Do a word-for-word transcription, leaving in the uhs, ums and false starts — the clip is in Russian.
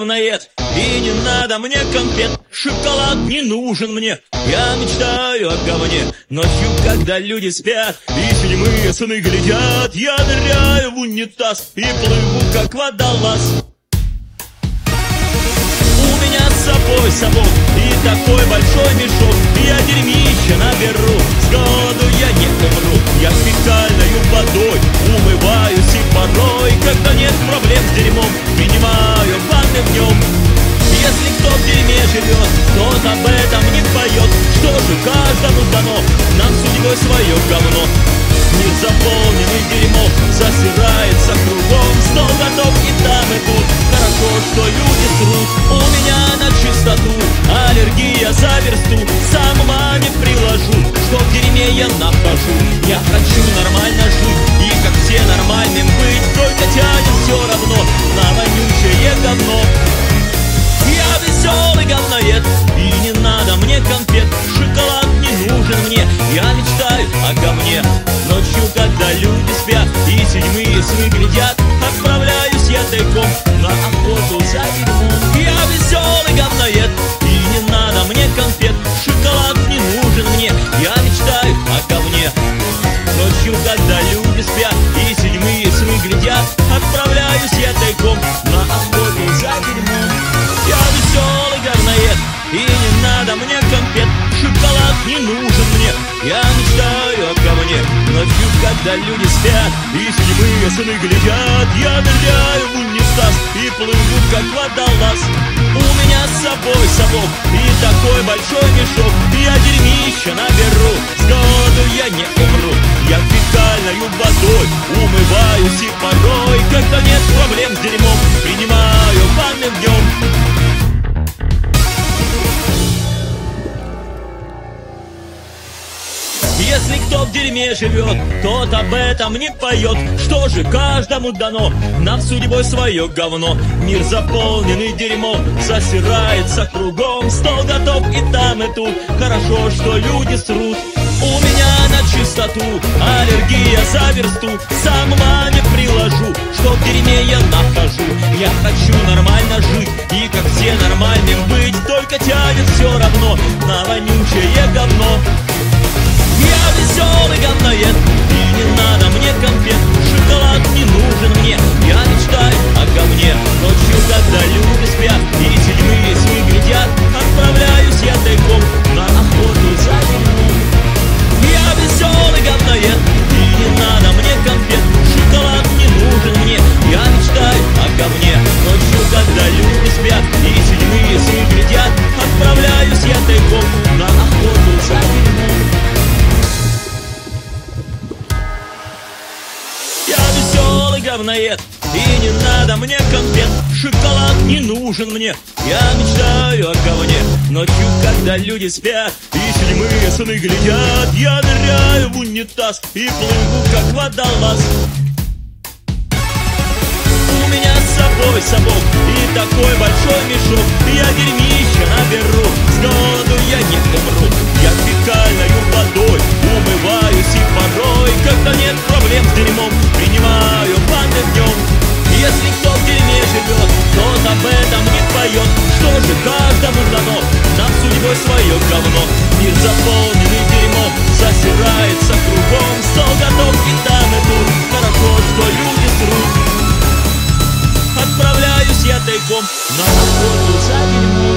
говноед, и не надо мне конфет. Шоколад не нужен мне, я мечтаю о говне. Ночью, когда люди спят и седьмые сны глядят, я ныряю в унитаз и плыву, как водолаз. У меня с собой совок и такой большой мешок, я дерьмища наберу, с голоду я не умру. Я фекальною водой умываюсь и порой, когда нет проблем с дерьмом, принимаю ванны в нем. Если кто в дерьме живет, тот об этом не поет. Что же каждому дано, нам судьбой свое говно. Мир заполненный дерьмом, засирается кругом. Стол готов и там и тут, хорошо, что люди срут. У меня на чистоту аллергия за версту, сам ума не приложу, что в дерьме я нахожу. Я хочу нормально жить и как все нормальным быть, только тянет все равно на вонючее говно. Я веселый говноед, и не надо мне конфет. Шоколад не нужен мне, я мечтаю о говне. Ночью, когда люди спят и седьмые сны глядят, отправляюсь я тайком на охоту за дерьмом. Я веселый говноед, и не надо мне конфет. Шоколад не нужен мне, я мечтаю о говне. Ночью, когда люди спят и седьмые сны глядят, отправляюсь я тайком на охоту за дерьмом. Я веселый говноед, и не надо мне конфет. Шоколад не нужен мне, я мечтаю о говне. Ночью, когда люди спят и седьмые сны глядят, я ныряю в унитаз и плыву, как водолаз. У меня с собой совок и такой большой мешок, я дерьмища наберу, с голоду я не умру. Я фекальною водой умываюсь и порой, когда нет проблем с дерьмом, принимаю ванны в нем. Если кто в дерьме живет, тот об этом не поет. Что же каждому дано, нам судьбой свое говно. Мир заполненный дерьмом, засирается кругом. Стол готов и там и тут, хорошо, что люди срут. У меня на чистоту аллергия за версту, сам ума не приложу, что в дерьме я нахожу. Я хочу нормально жить и как все нормальным быть, только тянет все равно на вонючее говно. Я веселый говноед, и не надо мне конфет. Шоколад не нужен мне, я мечтаю о говне. Ночью, когда люди спят и седьмые сны глядят, отправляюсь я тайком на охоту за дерьмом. Я веселый говноед, и не надо мне конфет. Шоколад не нужен мне, я мечтаю о говне. Ночью, когда люди спят и седьмые сны глядят, отправляюсь я тайком на охоту за дерьмом. Говноед, и не надо мне конфет. Шоколад не нужен мне, я мечтаю о говне. Ночью, когда люди спят и седьмые сны глядят, я ныряю в унитаз и плыву, как водолаз. У меня с собой совок и такой большой мешок, я дерьмища наберу, с голоду я не умру. Я фекальною водой умываюсь и порой, когда нет проблем с дерьмом, принимаю ванны в нем. Если кто в дерьме живет, тот об этом не поет. Что же каждому дано, нам судьбой свое говно. Мир заполненный дерьмом, засирается кругом. Стол готов и там и тут, хорошо, что люди срут. Отправляюсь я тайком на охоту за дерьмом.